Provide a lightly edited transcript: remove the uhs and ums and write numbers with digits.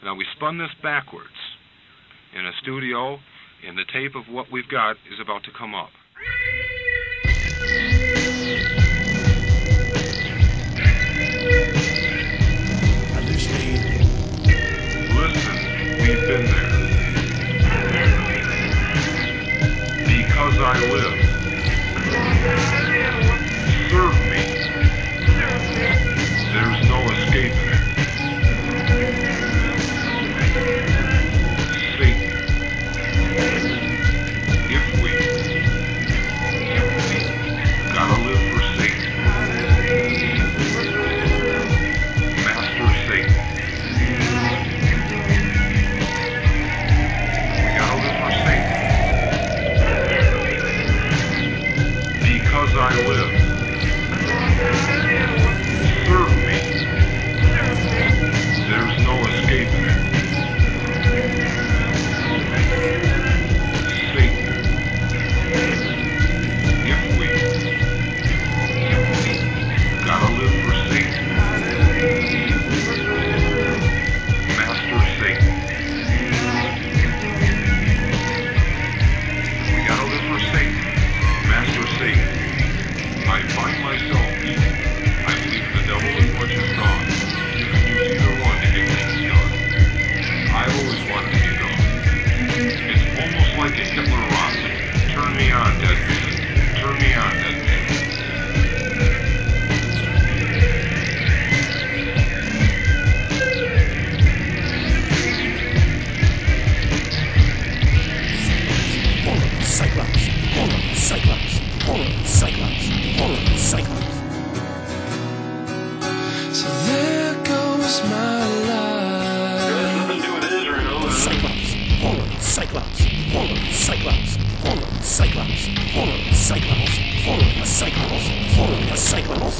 Now we spun this backwards in a studio, and the tape of what we've got is about to come up. Understand. Listen, we've been there. Because I live. Serve me. There's no escaping it. Satan. If we gotta live for Satan. Master Satan. We gotta live for Satan. Because I live. Serve me. There's no escaping it. Satan. If we gotta live for Satan. Master Satan. We gotta live for Satan. Master Satan. I find myself eating. I believe in the devil as much as God. You can use either one to get things done. I've always wanted to be God. It's almost like a Hitler Rossi. Turn me on, dead man. Turn me on, dead man. Cyclops. Cyclops. Cyclops. Cyclops. So there goes my life. Nothing to do with Israel. Cyclops. Cyclops. Cyclops. Cyclops. Cyclops. Cyclops. Cyclops.